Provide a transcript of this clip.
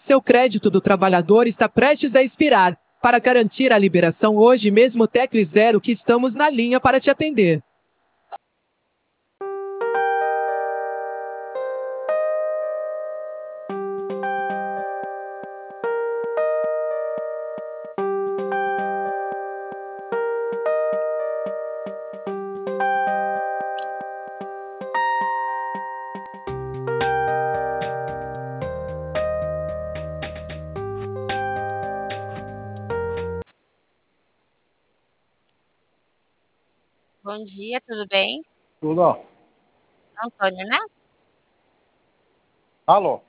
Seu crédito do trabalhador está prestes a expirar. Para garantir a liberação hoje mesmo, tecle 0 que estamos na linha para te atender. Bom dia, tudo bem? Tudo, ó. Antônio, né? Alô?